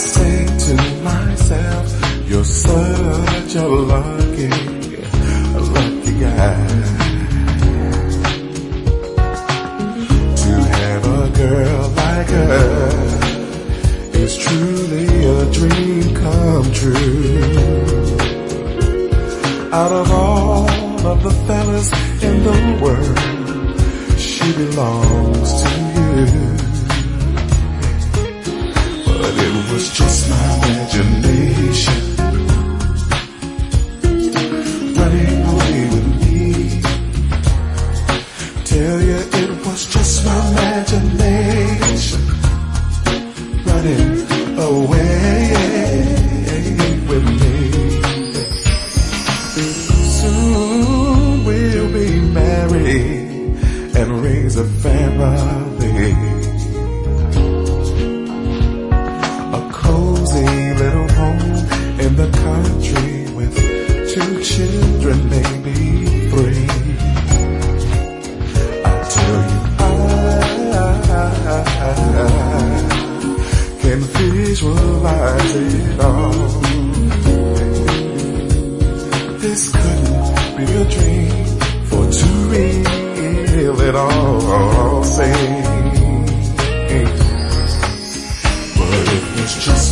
say to myself, you're such a lucky guy. To have a girl like her is truly a dream come true. Out of all of the fellas in the world, she belongs to you. But it was just my imagination running away with me. Tell you it was just my imagination running away with me. Soon we'll be married and raise a family. A cozy little home in the country with 2 children, maybe 3. I tell you, I can visualize it all. This couldn't be a dream for too real at all. Say, but it was just